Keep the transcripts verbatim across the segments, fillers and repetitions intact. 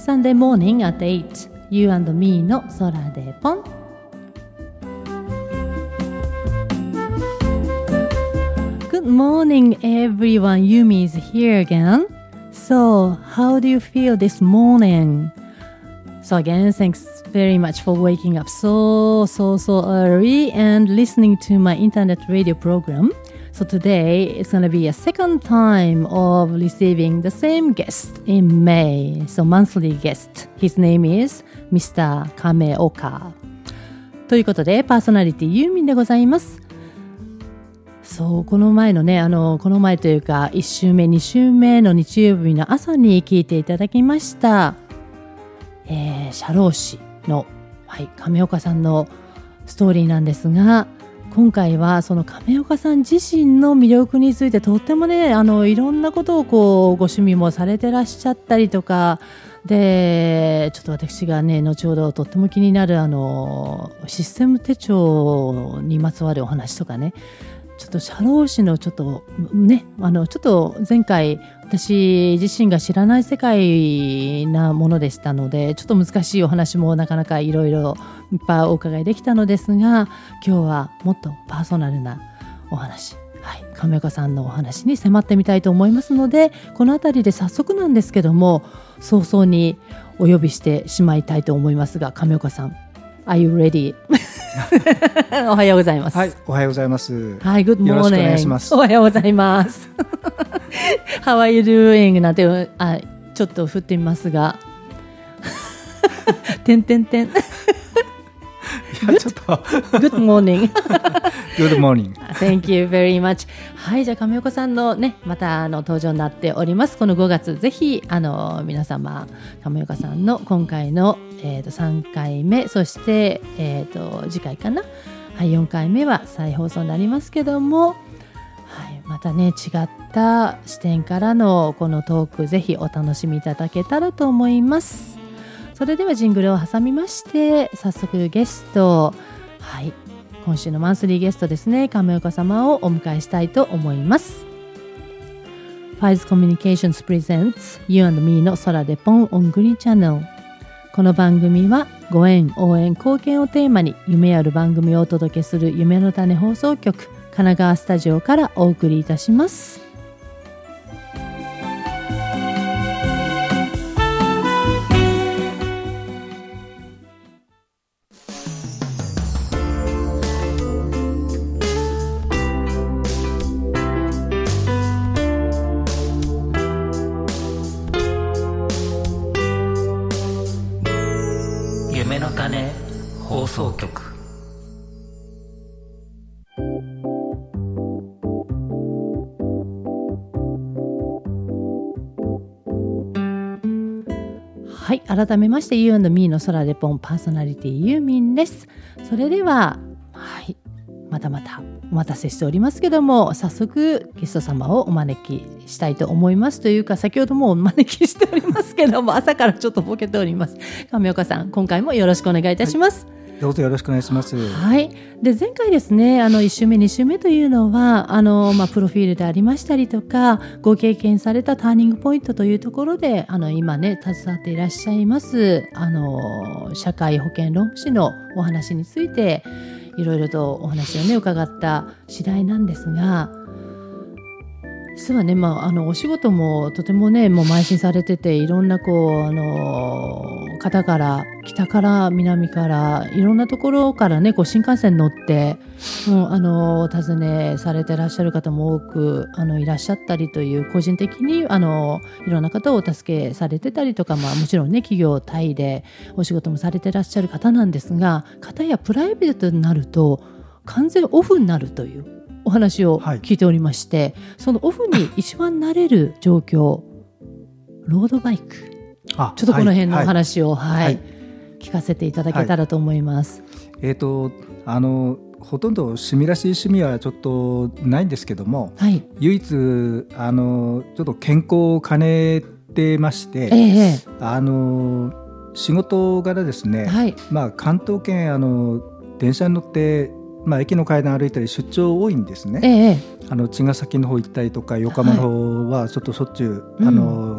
Sunday morning at eight You and me の空でポン。 Good morning everyone, Yumi is here again. So how do you feel this morning? So again, thanks very much for waking up so so so early and listening to my internet radio program. So today it's going to be a second time of receiving the same guest in May. So monthly guest. His name is ミスター Kameoka. ということでパーソナリティユーミンでございます。そうこの前のねあのこの前というかいち週目に週目の日曜日の朝に聞いていただきました、えー、社労士の、はい、亀岡さんのストーリーなんですが、今回はその亀岡さん自身の魅力についてとってもねあのいろんなことをこうご趣味もされてらっしゃったりとかで、ちょっと私がね後ほどとっても気になるあのシステム手帳にまつわるお話とかね、ちょっと社労士のちょっとねあのちょっと前回私自身が知らない世界なものでしたので、ちょっと難しいお話もなかなかいろいろいっぱいお伺いできたのですが、今日はもっとパーソナルなお話、はい、亀岡さんのお話に迫ってみたいと思いますので、このあたりで早速なんですけども早々にお呼びしてしまいたいと思いますが、亀岡さん Are you ready? おはようございます。 はい、おはようございます。 はい、Good morning。 よろしくお願いします。 おはようございます。How are you doing? なんてあちょっと振ってみますが、てんてんてん。 いやちょっと Good morning Good morning Thank you very much。 はい、じゃあ亀岡さんのねまたあの登場になっております。このごがつぜひあの皆様亀岡さんの今回の、えー、とさんかいめ、そして、えー、と次回かな、はい、よんかいめは再放送になりますけども、はい、またね違った視点からのこのトークぜひお楽しみいただけたらと思います。それではジングルを挟みまして早速ゲスト、はい、今週のマンスリーゲストですね、亀岡様をお迎えしたいと思います。 Files Communications Presents You and Me の空でポンオングリーチャンネル。この番組はご縁応援貢献をテーマに夢ある番組をお届けする夢の種放送局神奈川スタジオからお送りいたします。 夢の種放送局。 はい、改めまして You and Me の空でポンパーソナリティユーミンです。それでは、はい、またまたお待たせしておりますけども、早速ゲスト様をお招きしたいと思いますというか、先ほどもお招きしておりますけども朝からちょっとボケております。亀岡さん、今回もよろしくお願いいたします。はい、 どうぞよろしくお願いします。 はい、で前回ですねあのいっ週目に週目というのはあの、まあ、プロフィールでありましたりとかご経験されたターニングポイントというところであの今ね携わっていらっしゃいますあの社会保険労務士のお話についていろいろとお話をね伺った次第なんですが、実はね、まあ、あのお仕事もとてもねもう邁進されてて、いろんなこうあの方から北から南からいろんなところからねこう新幹線乗ってもうあのお訪ねされてらっしゃる方も多くあのいらっしゃったりという、個人的にあのいろんな方をお助けされてたりとか、まあ、もちろんね企業単位でお仕事もされてらっしゃる方なんですが、方やプライベートになると完全オフになるというお話を聞いておりまして、はい、そのオフに一番慣れる状況ロードバイク、あちょっとこの辺の話を、はいはいはい、聞かせていただけたらと思います。はい、 えーと、あのほとんど趣味らしい趣味はちょっとないんですけども、はい、唯一あのちょっと健康を兼ねてまして、えー、あの仕事柄ですね、はい、まあ、関東圏あの電車に乗ってまあ、駅の階段歩いたり出張多いんですね。ええ、あの茅ヶ崎の方行ったりとか横浜の方はちょっとしょっちゅう、はい、あの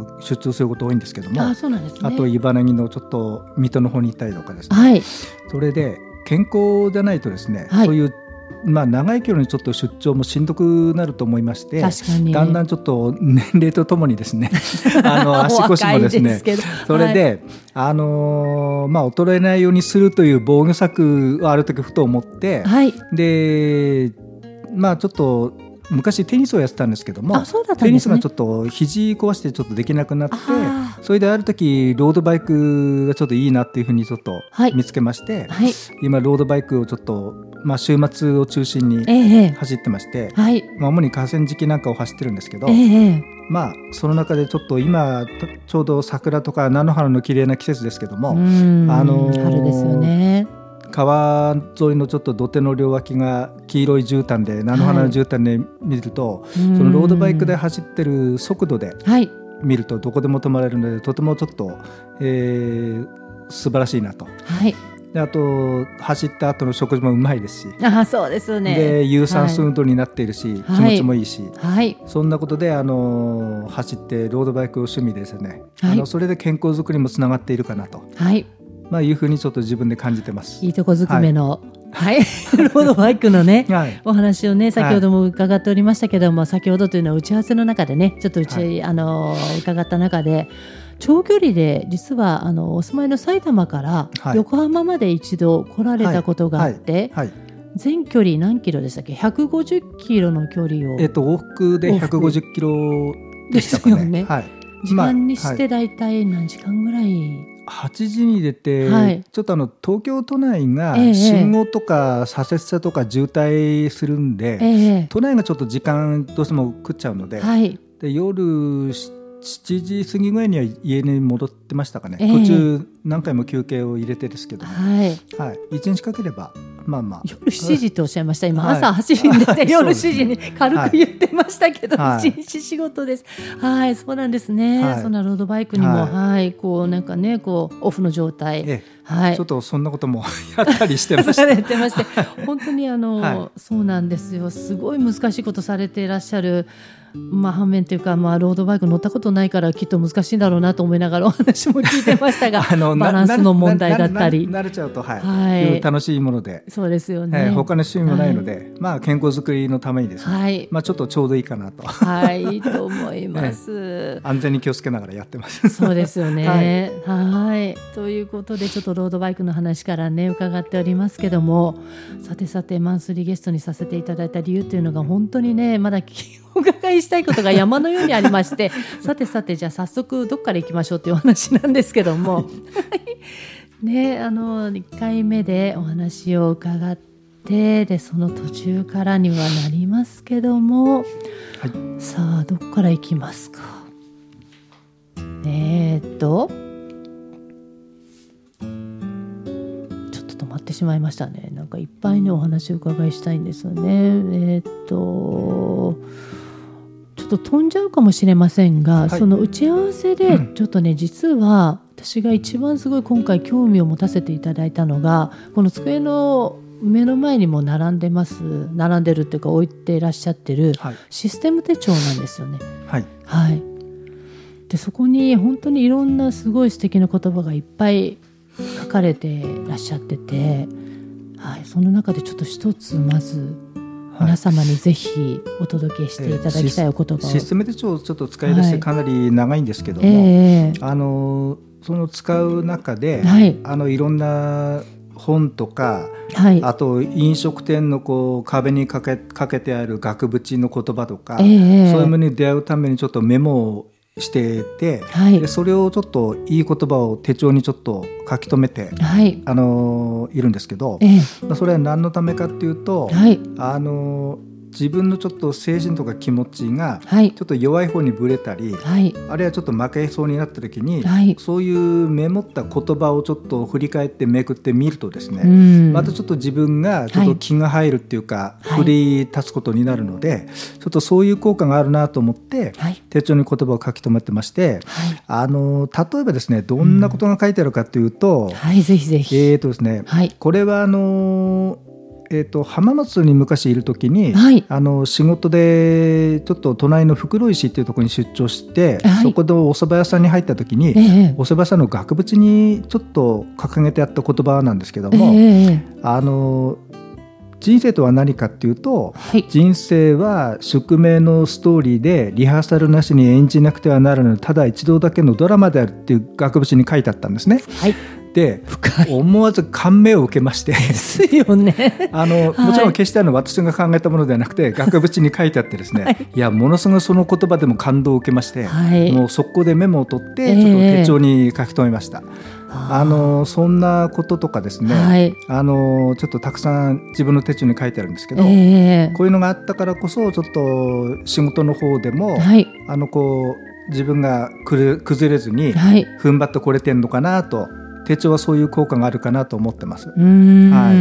の出張すること多いんですけども、 あ、そうなんですね、 あと茨城のちょっと水戸の方に行ったりとかですね、 はい、 それで健康じゃないとですね、 はい、 そういうまあ、長い距離にちょっと出張もしんどくなると思いまして、 確かにだんだんちょっと年齢とともにですねあの足腰もですねそれで、はい、あのーまあ、衰えないようにするという防御策をある時ふと思って、はい、でまあちょっと昔テニスをやってたんですけども、 あ、そうだったんですね、 テニスがちょっと肘壊してちょっとできなくなって、それである時ロードバイクがちょっといいなっていうふうにちょっと見つけまして、はいはい、今ロードバイクをちょっと、まあ、週末を中心に走ってまして、えーはいまあ、主に河川敷なんかを走ってるんですけど、えーまあ、その中でちょっと今ちょうど桜とか菜の花の綺麗な季節ですけども、あのー、 春ですよね。 川沿いのちょっと土手の両脇が黄色い絨毯で菜の花の絨毯で見ると、はい、そのロードバイクで走ってる速度で見るとどこでも止まれるので、とてもちょっと、えー、素晴らしいなと、はい、であと走った後の食事もうまいですし、 あ、そうですよね、 で有酸素運動になっているし、はい、気持ちもいいし、 はい、 そんなことであの走ってロードバイクを趣味ですね、はい、あのそれで健康づくりもつながっているかなと、はいまあ、いうふうにちょっと自分で感じてます。 いいとこずくめの、はいはい、ロードバイクのね、はい、お話をね先ほども伺っておりましたけども、はい、先ほどというのは打ち合わせの中でねちょっとうち、はい、あの伺った中で長距離で実はあのお住まいの埼玉から横浜まで一度来られたことがあって、はいはいはい、全距離何キロでしたっけ？ひゃくごじゅっキロの距離を、 えっと、往復でひゃくごじゅっキロでしたかね。ですよね、はい、 時間にしてだいたい何時間ぐらい？ はちじに出て、はい、ちょっとあの東京都内が信号とか左折車とか渋滞するんで、ええ、都内がちょっと時間どうしても食っちゃうので、はい、で夜しちじ過ぎぐらいには家に戻ってましたかね、ええ、途中何回も休憩を入れてですけど、はいはい、いちにちかければまあまあ、 夜しちじとおっしゃいました、今、はい、朝はちじに出て、はい、夜しちじに軽く言ってましたけど、はい、いちにち仕事です、はい、そうなんですね、はい、そんなロードバイクにも、はいはい、こうなんかねこうオフの状態、ええはい、 ちょっとそんなこともやったりしてましたやってまして本当にあの、はい、そうなんですよ、すごい難しいことされていらっしゃる、まあ、反面というか、まあ、ロードバイク乗ったことないからきっと難しいんだろうなと思いながらお話も聞いてましたがあのバランスの問題だったり慣れちゃうと、はいはい、楽しいもので、そうですよね、えー、他の趣味もないので、はいまあ、健康づくりのためにですね、はいまあ、ちょっとちょうどいいかなと、 はい、いいと思います、 ね、安全に気をつけながらやってますそうですよね、はい、はいということでちょっとロードバイクの話からね伺っておりますけども、さてさてマンスリーゲストにさせていただいた理由というのが本当にねまだお伺いしたいことが山のようにありましてさてさてじゃあ早速どっから行きましょうというお話なんですけどもね、あのいっかいめでお話を伺ってでその途中からにはなりますけども、はい、さあどっから行きますか。えー、っとちょっと止まってしまいましたね。なんかいっぱいのお話を伺いしたいんですよね。えー、っとちょっと飛んじゃうかもしれませんが、はい、その打ち合わせでちょっとね、うん、実は私が一番すごい今回興味を持たせていただいたのがこの机の目の前にも並んでます並んでるっていうか置いていらっしゃってるシステム手帳なんですよね。はい、はい、でそこに本当にいろんなすごい素敵な言葉がいっぱい書かれていらっしゃってて、はい、その中でちょっと一つまず皆様にぜひお届けしていただきたいお言葉を、えー、システム手帳をちょっと使い出してかなり長いんですけども、はいえー、あのその使う中で、はい、あのいろんな本とか、はい、あと飲食店のこう壁にかけ、かけてある額縁の言葉とか、えー、そういうものに出会うためにちょっとメモをしていて、はい、でそれをちょっといい言葉を手帳にちょっと書き留めて、はい、あのいるんですけど、えー、それは何のためかっていうと、はい、あの自分のちょっと精神とか気持ちがちょっと弱い方にぶれたり、はい、あるいはちょっと負けそうになった時に、はい、そういうメモった言葉をちょっと振り返ってめくってみるとですね、うん、またちょっと自分がちょっと気が入るっていうか、はい、振り立つことになるので、ちょっとそういう効果があるなと思って、はい、手帳に言葉を書き留めてまして、はい、あの例えばですねどんなことが書いてあるかというと、うんはい、ぜひぜひ、えーとですねはい、これはあのえー、と浜松に昔いる時に、 はい、 あの仕事でちょっと隣の袋石っていうところに出張して、はい、そこでお蕎麦屋さんに入った時に、えー、お蕎麦屋さんの額縁にちょっと掲げてあった言葉なんですけども、えー、あの人生とは何かっていうと、はい、人生は宿命のストーリーでリハーサルなしに演じなくてはならぬただ一度だけのドラマであるっていう額縁に書いてあったんですね。はい、で思わず感銘を受けましてですよねあの、はい、もちろん決してあの私が考えたものではなくて額縁に書いてあってですね、はい、いやものすごいその言葉でも感動を受けまして、はい、もう速攻でメモを取ってちょっと手帳に書き留めました、えーあのそんなこととかですね、はい、あのちょっとたくさん自分の手帳に書いてあるんですけど、えー、こういうのがあったからこそちょっと仕事の方でも、はい、あのこう自分が崩れずに踏ん張ってこれてんのかなと、手帳はそういう効果があるかなと思ってます。うーん、 はい、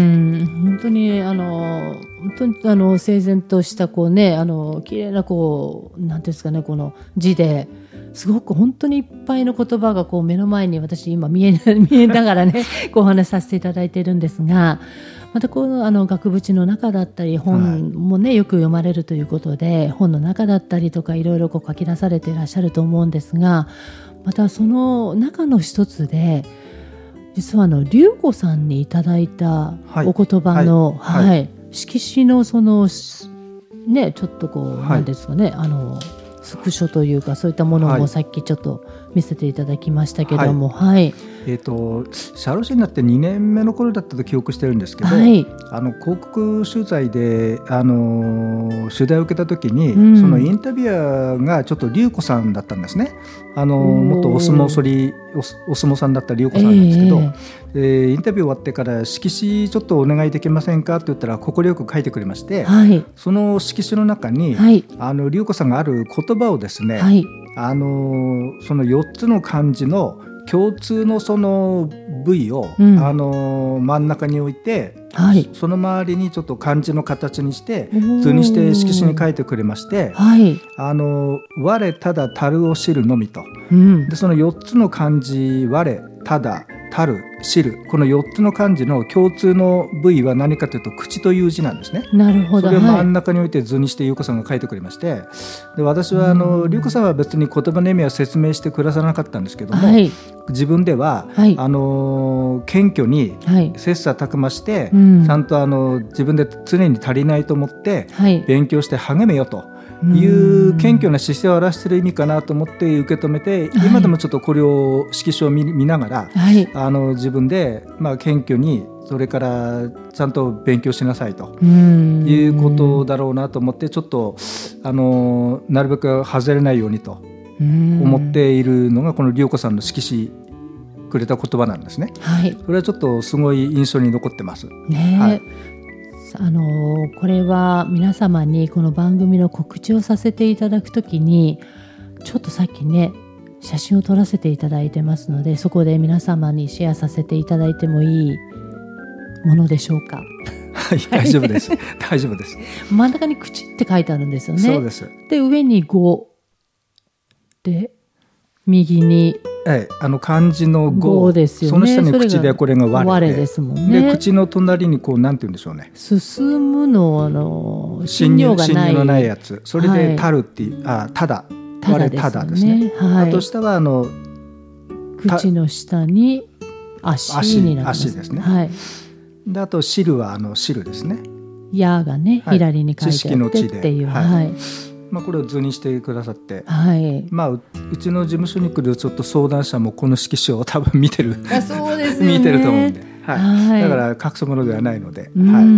本当にあの本当にあの整然としたこうね、あの綺麗なこうなんていうんですかね、この字ですごく本当にいっぱいの言葉がこう目の前に私今見え見えながらねこうお話しさせていただいているんですが、またこのあの額縁の中だったり本もね、はい、よく読まれるということで本の中だったりとかいろいろこう書き出されていらっしゃると思うんですが、またその中の一つで実はあの龍子さんにいただいたお言葉の、はいはいはい、色紙のそのねちょっとこう、はい、なんですかね、あのスクショというかそういったものもさっきちょっと見せていただきましたけども、はいはい、 えーと、社労士になってにねんめの頃だったと記憶してるんですけど、はい、あの広告取材であの取材を受けた時に、うん、そのインタビュアーがちょっと龍子さんだったんですね。あの元お相撲そり お, お相撲さんだった龍子さんなんですけど、えーえー、インタビュー終わってから色紙ちょっとお願いできませんかって言ったら快く書いてくれまして、はい、その色紙の中に、はい、あの龍子さんがある言葉をですね、はい、あのそのよっつの漢字の共通のその部位を、うん、あの真ん中に置いて、はい、その周りにちょっと漢字の形にして図にして色紙に書いてくれまして、はい、あの我ただ樽を知るのみと、うん、でそのよっつの漢字我ただ樽知る、このよっつの漢字の共通の部位は何かというと口という字なんですね。 なるほど。 それを真ん中に置いて図にして優子さんが書いてくれまして、で私はあの優子さんは別に言葉の意味は説明してくださらなかったんですけども、はい、自分では、はい、あの謙虚に切磋琢磨して、はい、ちゃんとあの自分で常に足りないと思って勉強して励めよという謙虚な姿勢を表している意味かなと思って受け止めて、はい、今でもちょっとこれを色紙を 見, 見ながら、はい、あの自分で、まあ、謙虚にそれからちゃんと勉強しなさいということだろうなと思って、ちょっとあのなるべく外れないようにと思っているのがこの龍子さんの色紙くれた言葉なんですね。はい、それはちょっとすごい印象に残ってます。ね、はい、 あのこれは皆様にこの番組の告知をさせていただくときにちょっとさっきね写真を撮らせていただいてますので、そこで皆様にシェアさせていただいてもいいものでしょうか。 はい、大丈夫です大丈夫です。 真ん中に口って書いてあるんですよね。 そうです。 で上にごで右にはい、あの漢字のごですよね。その下に口でこれが我 で, 我ですもんね。 で口の隣にこうなんて言うんでしょうね、 進むのあの侵入がない、 のないやつ、それでたるっていう、はい、あただ我ただですね。はい、あと下はあの口の下に足になります。 足ですね。はい、であと汁はあの汁ですね。 やがね、はい、左に書いてあってっていう、はいはい、 まあ、これを図にしてくださって、はい、まあ、う, うちの事務所に来るちょっと相談者もこの色紙を多分見てるあそうですよ、ね、 見てると思うんで、はいはい、だから隠すものではないので、うんうん、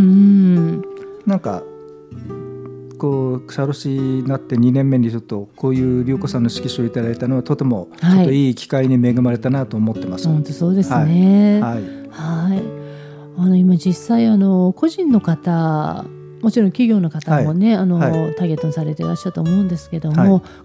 はい、なんかこう社労士になってにねんめにちょっとこういう龍子さんの色紙をいただいたのはとてもちょっといい機会に恵まれたなと思ってます。 はい、本当そうですね。はい、はいはい、あの今実際あの個人の方もちろん企業の方もね、はい、あのはい、ターゲットにされていらっしゃると思うんですけども、はい、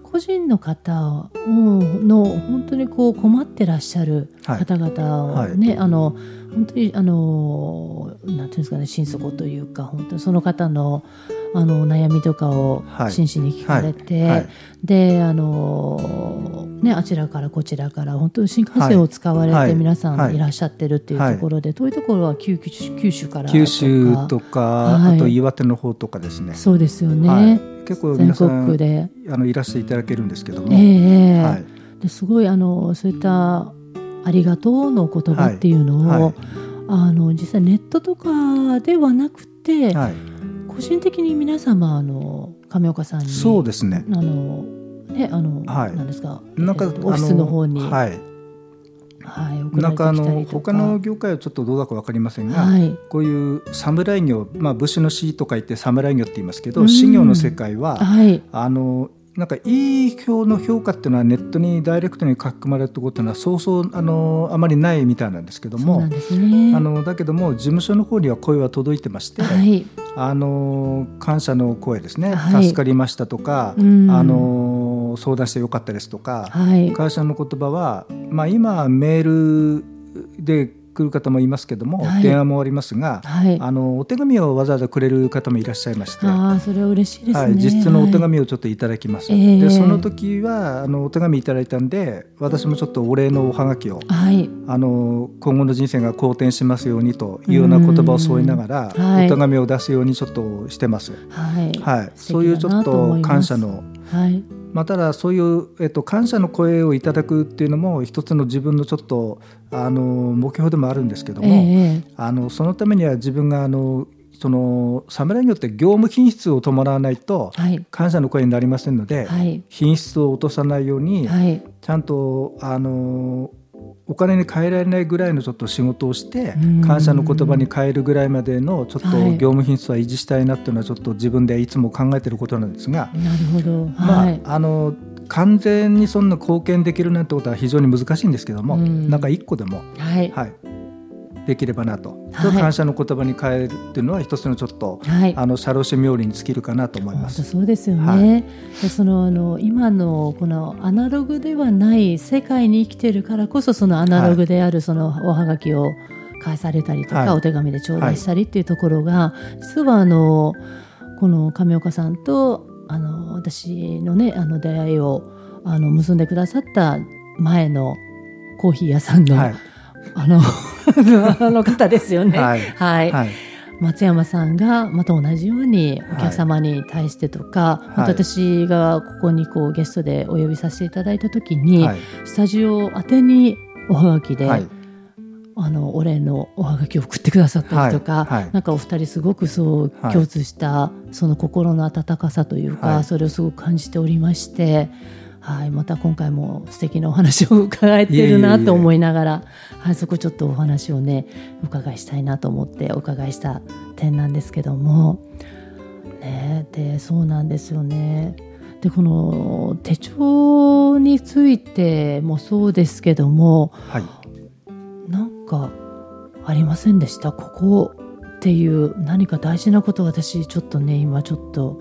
個人の方の本当にこう困ってらっしゃる方々をね、はいはい、あの本当にあのなんていうんですかね、心底というか本当にその方のあの悩みとかを真摯に聞かれて、はいはいはい、であの、ね、あちらからこちらから本当に新幹線を使われて皆さんいらっしゃってるっていうところで、はいはい、遠いところは 九, 九州からとか九州とか、はい、あと岩手の方とかですね。 そうですよね、 はい、結構皆さん全国であのいらしていただけるんですけども、 えーはい、 ですごいあのそういったありがとうの言葉っていうのを、はいはい、あの実際ネットとかではなくて、はい、個人的に皆様あの亀岡さんにそうですね、 あのねあの、はい、なんですか、 なんか、 えっと、オフィスの方に、 はいはい、送られてきたりとか、 なんかあの他の業界はちょっとどうだか分かりませんが、はい、こういう侍業、まあ、武士の士とか言って侍業って言いますけど、士業の世界は、はい、あのなんかいい表の評価っていうのはネットにダイレクトに書き込まれるってことはそうそうあのあまりないみたいなんですけども、 そうなんですね、 あのだけども事務所の方には声は届いてまして、はい、あの感謝の声ですね、はい、助かりましたとか、あの相談してよかったですとか、はい、感謝の言葉は、まあ、今メールで来る方もいますけども、はい、電話もありますが、はい、あのお手紙をわざわざくれる方もいらっしゃいまして、 あ、それは嬉しいですね、はい、 実質のお手紙をちょっといただきます、はい、でその時はあのお手紙いただいたんで、私もちょっとお礼のおはがきを、はい、あの今後の人生が好転しますようにというような言葉を添えながら、はい、お手紙を出すようにちょっとしてます、はいはい、そういうちょっと感謝の、はい、まあ、ただそういう、えっと、感謝の声をいただくっていうのも一つの自分のちょっとあの目標でもあるんですけども、えー、あのそのためには自分があのその侍業って業務品質を伴わないと感謝の声になりませんので、はい、品質を落とさないように、はい、ちゃんとあのお金に換えられないぐらいのちょっと仕事をして感謝の言葉に変えるぐらいまでのちょっと業務品質は維持したいなっていうのはちょっと自分でいつも考えていることなんですが、 なるほど、 まあ、 はい、 あの完全にそんな貢献できるなんてことは非常に難しいんですけども、なんか一個でも、はいはい、できればなと、はい、感謝の言葉に変えるっていうのは一つのちょっと、はい、あの社労士冥利に尽きるかなと思います。 そうですよね、はい、でそのあの今のこのアナログではない世界に生きてるからこそ、そのアナログであるそのおはがきを返されたりとか、はい、お手紙で頂戴したりっていうところが、はい、実はあのこの亀岡さんとあの私のねあの出会いをあの結んでくださった前のコーヒー屋さんの、はい、あのあの方ですよね、はいはいはい、松山さんがまた同じようにお客様に対してとか、はい、また私がここにこうゲストでお呼びさせていただいた時に、はい、スタジオ宛てにおはがきで、はい、あのお礼のおはがきを送ってくださったりとか、はいはい、なんかお二人すごくそう共通したその心の温かさというか、はい、それをすごく感じておりまして、はい、また今回も素敵なお話を伺えてるなと思いながら、はい、そこちょっとお話をねお伺いしたいなと思ってお伺いした点なんですけども、ね、でそうなんですよね。でこの手帳についてもそうですけども、はい、なんかありませんでした？ここっていう何か大事なことを私ちょっとね今ちょっと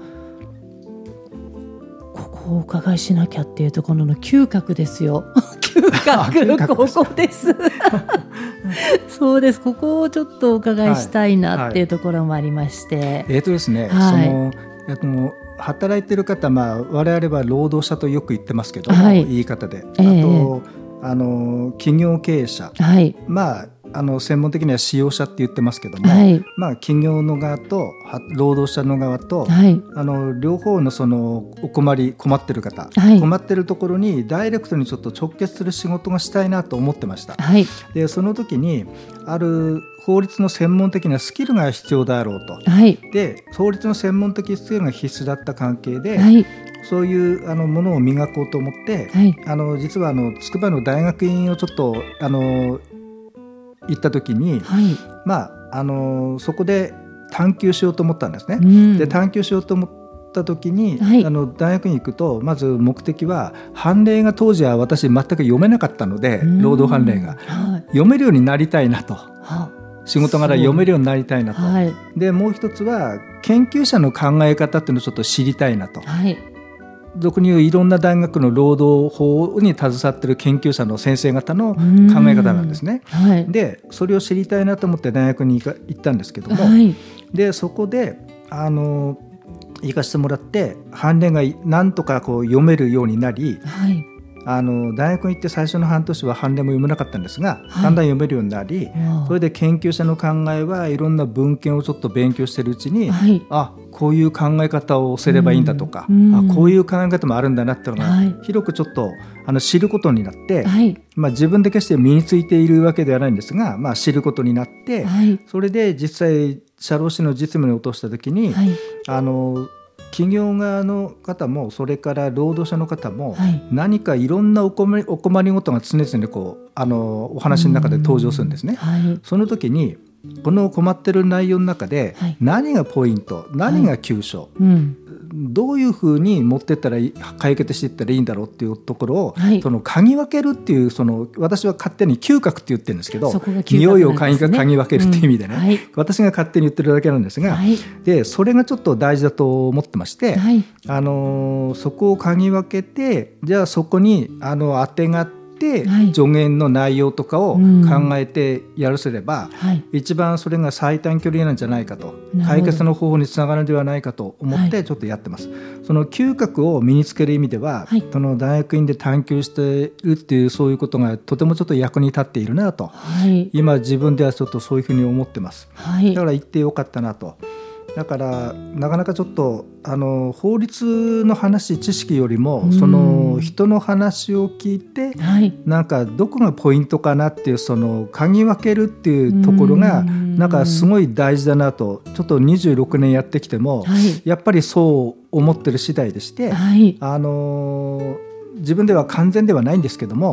ここをお伺いしなきゃっていうところの嗅覚ですよ嗅覚ここですそうです、ここをちょっとお伺いしたいなっていうところもありまして、はいはい、 えーとですね、はい、そのえっと働いてる方、まあ、我々は労働者とよく言ってますけども、はい、言い方で、あと、えー、あの企業経営者、はい、まああの専門的には使用者って言ってますけども、はい、まあ、企業の側と労働者の側と、はい、あの両方のそのお困り困ってる方、はい、困ってるところにダイレクトにちょっと直結する仕事がしたいなと思ってました、はい、でその時にある法律の専門的なスキルが必要だろうと、はい、で法律の専門的スキルが必須だった関係で、はい、そういうあのものを磨こうと思って、はい、あの実はあの筑波の大学院をちょっとあの行った時に、はい、まあ、あのそこで探究しようと思ったんですね、うん、で探究しようと思った時に、はい、あの大学に行くとまず目的は判例が当時は私全く読めなかったので、うん、労働判例が、はい、読めるようになりたいなと、は仕事柄読めるようになりたいなと、はい、でもう一つは研究者の考え方っていうのをちょっと知りたいなと、はい、 俗に言ういろんな大学の労働法に携わっている研究者の先生方の考え方なんですね、はい、でそれを知りたいなと思って大学に行ったんですけども、はい、でそこであの行かせてもらって判例がなんとかこう読めるようになり、はい、あの大学に行って最初の半年は判例も読めなかったんですが、はい、だんだん読めるようになり、それで研究者の考えはいろんな文献をちょっと勉強しているうちに、はい、あこういう考え方をすればいいんだとか、うんうん、あこういう考え方もあるんだなっていうのが、はい、広くちょっとあの知ることになって、はいまあ、自分で決して身についているわけではないんですが、まあ、知ることになって、はい、それで実際社労士の実務に落としたときに、はい、あの企業側の方もそれから労働者の方も何かいろんなお困り、お困りごとが常々こうあのお話の中で登場するんですね、はい、その時にこの困ってる内容の中で何がポイント、何が急所、はいうん、どういうふうに持っていったらいい解決していったらいいんだろうっていうところを、はい、その嗅ぎ分けるっていうその私は勝手に嗅覚って言ってるんですけど、匂いを嗅ぎ、嗅ぎ分けるっていう意味でね、うんはい、私が勝手に言ってるだけなんですが、はい、でそれがちょっと大事だと思ってまして、はい、あのそこを嗅ぎ分けてじゃあそこにあの当てがって助言の内容とかを考えてやるすれば、はい、一番それが最短距離なんじゃないかと、解決の方法につながるのではないかと思ってちょっとやってます、はい、その嗅覚を身につける意味では、はい、その大学院で探求しているっていうそういうことがとてもちょっと役に立っているなと、はい、今自分ではちょっとそういうふうに思ってます、はい、だから行ってよかったなと。だからなかなかちょっとあの法律の話知識よりもその人の話を聞いて、はい、なんかどこがポイントかなっていうその嗅ぎ分けるっていうところがなんかすごい大事だなとちょっとにじゅうろくねんやってきても、はい、やっぱりそう思ってる次第でして、はい、あの自分では完全ではないんですけども、うん、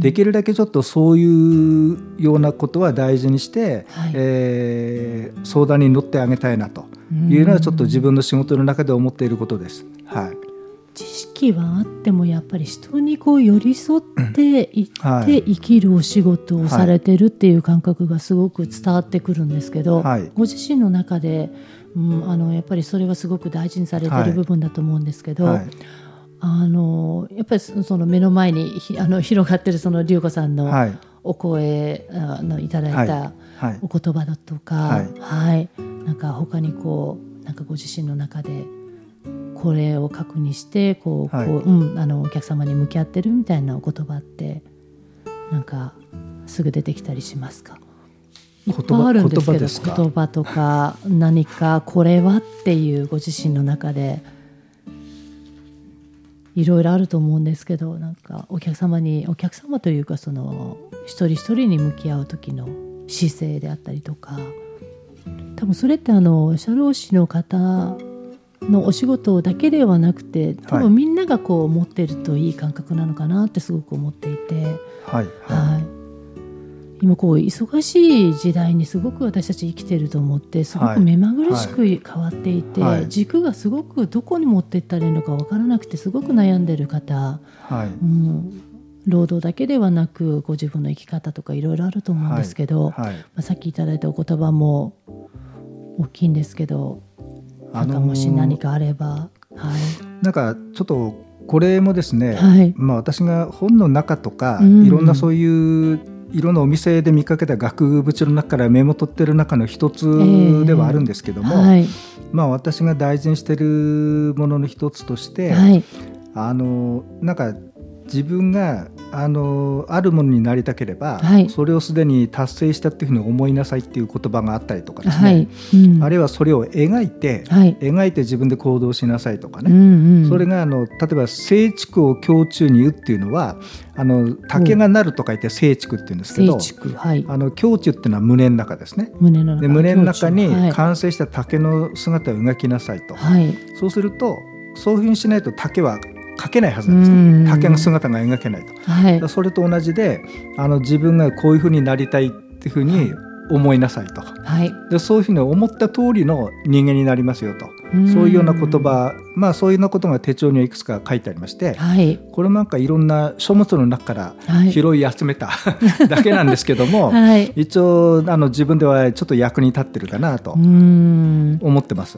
できるだけちょっとそういうようなことは大事にして、はいえー、相談に乗ってあげたいなというのはちょっと自分の仕事の中で思っていることです、はい、 知識はあってもやっぱり人にこう寄り添っていって生きるお仕事をされてるっていう感覚がすごく伝わってくるんですけど、はい、ご自身の中で、うん、あのやっぱりそれはすごく大事にされてる部分だと思うんですけど、はいはいあのやっぱりその目の前にあの広がってるその龍子さんのお声、はい、あのいただいたお言葉だとか、はいはい、なんか他にこうなんかご自身の中でこれを確認してこう、はいこううん、あのお客様に向き合ってるみたいなお言葉ってなんかすぐ出てきたりしますか？いっぱいあるんですけど、言葉、言葉とか何かこれはっていうご自身の中でいろいろあると思うんですけど、なんかお客様にお客様というかその一人一人に向き合う時の姿勢であったりとか、多分それってあの社労士の方のお仕事だけではなくて、多分みんながこう持ってるといい感覚なのかなってすごく思っていて、はいはいはい、今こう忙しい時代にすごく私たち生きてると思って、すごく目まぐるしく変わっていて、はいはい、軸がすごくどこに持っていったらいいのか分からなくてすごく悩んでる方、はいうん、労働だけではなくご自分の生き方とかいろいろあると思うんですけど、はいはいまあ、さっきいただいたお言葉も大きいんですけど、なんかもし何かあれば、はい、 なんかちょっとこれもですね、はいまあ、私が本の中とか、うん、いろんなそういういろんなお店で見かけた額縁の中からメモ取ってる中の一つではあるんですけども、えーはいまあ、私が大事にしてるものの一つとして、はい、あのなんか自分があのあるものになりたければ、はい、それをすでに達成したっていうふうに思いなさいっていう言葉があったりとかですね、はいうん、あるいはそれを描いて、はい、描いて自分で行動しなさいとかね、うんうん、それがあの例えば成竹を胸中に言うっていうのはあの竹がなると書いて成竹っていうんですけど、はい、あの胸中っていうのは胸の中ですね。胸の中、で胸の中に完成した竹の姿を描きなさいと、はい、そうするとそういうふうにしないと竹は描けないはずなんですね。竹の姿が描けないと、はい、それと同じであの自分がこういうふうになりたいっていうふうに思いなさいと、はい、でそういうふうに思った通りの人間になりますよと、そういうような言葉、まあ、そういうようなことが手帳にはいくつか書いてありまして、はい、これもなんかいろんな書物の中から拾い集めた、はい、だけなんですけども、はい、一応あの自分ではちょっと役に立ってるかなと思ってます。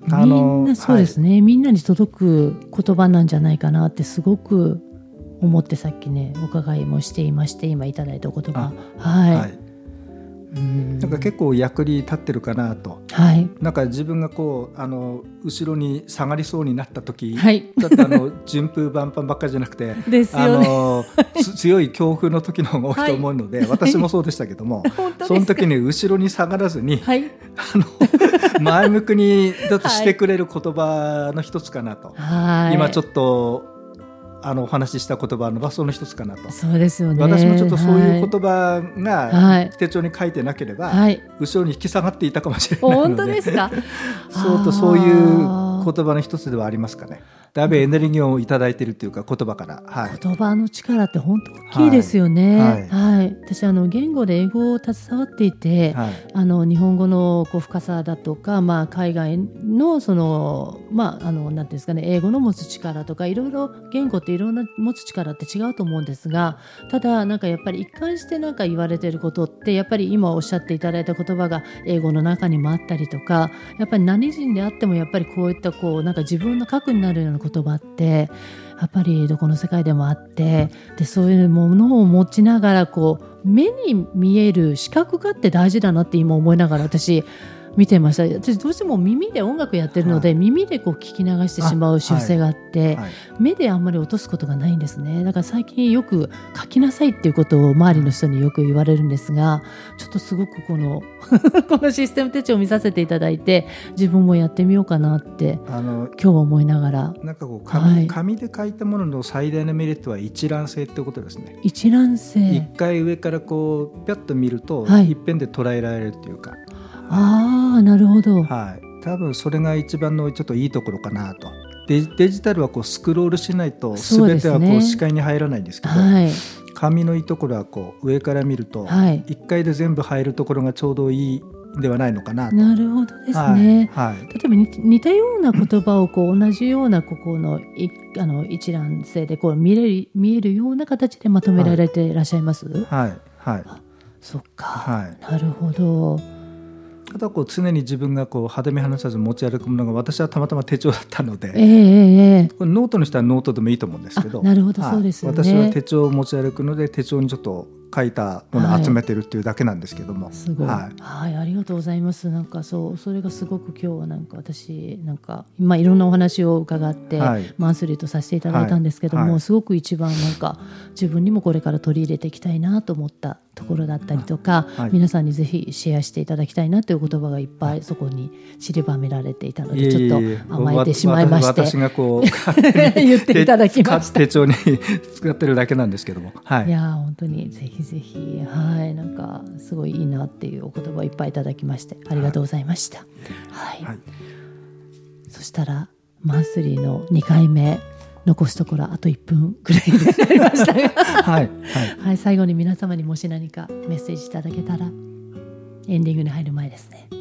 あのみんなそうですね、はい、みんなに届く言葉なんじゃないかなってすごく思ってさっきねお伺いもしていまして、今いただいたお言葉、はい、はい、 うん、なんか結構役に立ってるかなと、 はい、 なんか自分がこうあの後ろに下がりそうになった時、 はい、 ちょっとあの順風満帆ばっかりじゃなくてですよね、 あの強い強風の時の方が多いと思うので、はい、私もそうでしたけどもその時に後ろに下がらずに、はい、あの前向きにだとしてくれる言葉の一つかなと、はい、今ちょっとあのお話しした言葉のその一つかなと。 そうですよね。 私もちょっとそういう言葉が手帳に書いてなければ、はい、後ろに引き下がっていたかもしれないので。 本当ですか。 そうとそういう言葉の一つではありますかね。だいぶエネルギーをいただいているというか言葉から、はい、 言葉の力って本当大きいですよね。はいはいはい、私あの言語で英語を携わっていて、はい、あの日本語のこう深さだとか、まあ、海外のその、まあ、あのなんていうんですかね、英語の持つ力とかいろいろ言語っていろんな持つ力って違うと思うんですが、ただなんかやっぱり一貫してなんか言われていることってやっぱり今おっしゃっていただいた言葉が英語の中にもあったりとか、やっぱり何人であってもやっぱりこういったこうなんか自分の核になるような言葉ってやっぱりどこの世界でもあって、でそういうものを持ちながらこう目に見える視覚がって大事だなって今思いながら私見てました。私どうしても耳で音楽やってるので、はい、耳でこう聞き流してしまう習性があって、はいはい、目であんまり落とすことがないんですね。だから最近よく書きなさいっていうことを周りの人によく言われるんですが、ちょっとすごくこのこのシステム手帳を見させていただいて自分もやってみようかなってあの今日思いながら、 なんかこう 紙,、はい、紙で書いたものの最大のメリットは一覧性ってことですね。 一覧性、 一回上からこうピャッと見ると、はい、一遍で捉えられるっていうか、 ああ、なるほど、 はい、多分それが一番のちょっといいところかなと。 デ, デジタルはこうスクロールしないと全てはこう視界に入らないんですけど、はい、紙のいいところはこう上から見ると一回で全部入るところがちょうどいいではないのかなと。 なるほどですね、はいはい、例えば似たような言葉をこう同じようなここのいあの一覧性でこう見れる、見えるような形でまとめられていらっしゃいます？ はいはい、 そっか、 はい、 なるほど。 あとはこう常に自分がこう肌身離さず持ち歩くものが私はたまたま手帳だったので、 えーえー、 これノートの人はノートでもいいと思うんですけど、 なるほど、そうですよね。 私は手帳を持ち歩くので手帳にちょっと書いたものを集めてるっていうだけなんですけども、はい、 すごい、はいはい、ありがとうございます。なんかそうそれがすごく今日はなんか私なんか、まあ、いろんなお話を伺って、はい、マンスリーとさせていただいたんですけども、はいはい、すごく一番なんか自分にもこれから取り入れていきたいなと思ったところだったりとか、はい、皆さんにぜひシェアしていただきたいなという言葉がいっぱいそこに散りばめられていたので、ちょっと甘えてしまいまして、 私がこう言っていただきました。 手帳に使ってるだけなんですけども、はい、 いや本当にぜひぜひ、はい、なんかすごいいいなっていうお言葉をいっぱいいただきましてありがとうございました、はいはいはい、そしたらマンスリーのにかいめ残すところあといっぷんくらいになりましたがはい、はいはい、最後に皆様にもし何かメッセージいただけたら、エンディングに入る前ですね、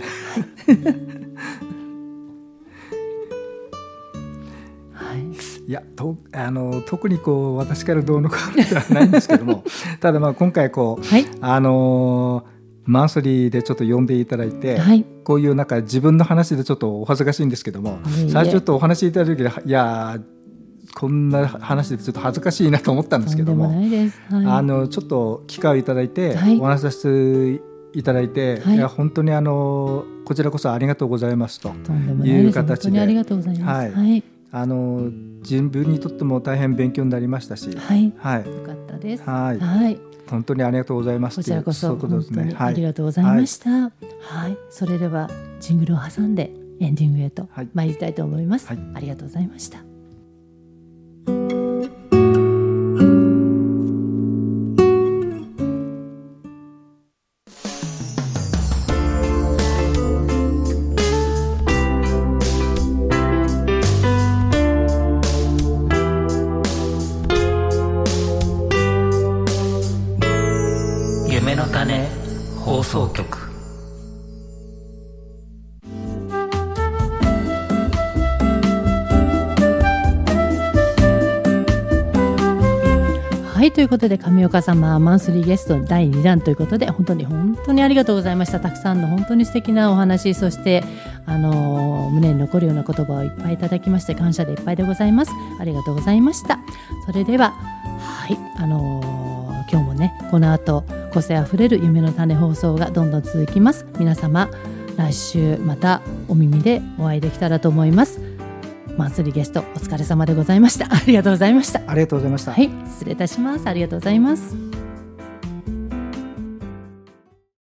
はい、 いやとあの特にこう私からどうのこうのではないんですけどもただまあ今回こう、はい、あのマンスリーでちょっと呼んでいただいて、はい、こういうなんか自分の話でちょっとお恥ずかしいんですけども、最初ちょっとお話しいただいた時いやこんな話でちょっと恥ずかしいなと思ったんですけども、はい、あのちょっと機会をいただいて、はい、お話しさせていただいて、はい、いや本当にあのこちらこそありがとうございますという形で、 ありがとうございます、 はいはい、あの自分にとっても大変勉強になりましたし、 はいはい、よかったです、 はいはい、本当にありがとうございます。 こちらこそ本当にありがとうございました、はいはい、それではジングルを挟んでエンディングへと参りたいと思います、はい、ありがとうございました。 夢の種放送局。 はい、 ということで上岡様マンスリーゲストだいにだんということで本当に本当にありがとうございました。たくさんの本当に素敵なお話、そしてあの胸に残るような言葉をいっぱいいただきまして感謝でいっぱいでございます。ありがとうございました。それでははいあのー、今日もねこの後個性あふれる夢の種放送がどんどん続きます。皆様来週またお耳でお会いできたらと思います。マンスリーゲストお疲れ様でございました。ありがとうございました。 ありがとうございました。 はい、失礼いたします。ありがとうございます。